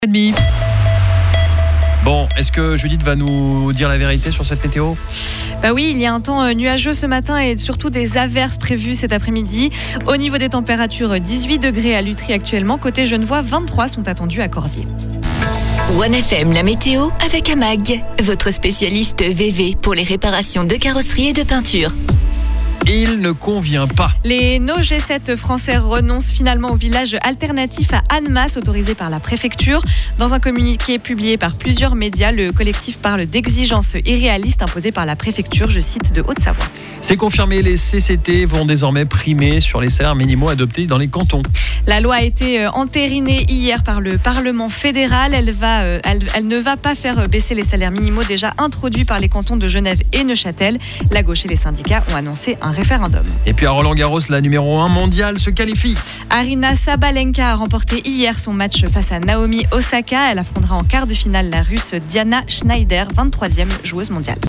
30. Bon, est-ce que Judith va nous dire la vérité sur cette météo ? Bah oui, il y a un temps nuageux ce matin et surtout des averses prévues cet après-midi. Au niveau des températures, 18 degrés à Lutry actuellement. Côté Genevois, 23 sont attendus à Cordier. 1FM, la météo avec AMAG, votre spécialiste VV pour les réparations de carrosserie et de peinture. Il ne convient pas. Les No G7 français renoncent finalement au village alternatif à Annemasse, autorisé par la préfecture. Dans un communiqué publié par plusieurs médias, le collectif parle d'exigences irréalistes imposées par la préfecture, je cite, de Haute-Savoie. C'est confirmé, les CCT vont désormais primer sur les salaires minimaux adoptés dans les cantons. La loi a été entérinée hier par le Parlement fédéral. Elle ne va pas faire baisser les salaires minimaux déjà introduits par les cantons de Genève et Neuchâtel. La gauche et les syndicats ont annoncé un référendum. Et puis à Roland-Garros, la numéro 1 mondiale se qualifie. Aryna Sabalenka a remporté hier son match face à Naomi Osaka. Elle affrontera en quart de finale la Russe Diana Schneider, 23e joueuse mondiale.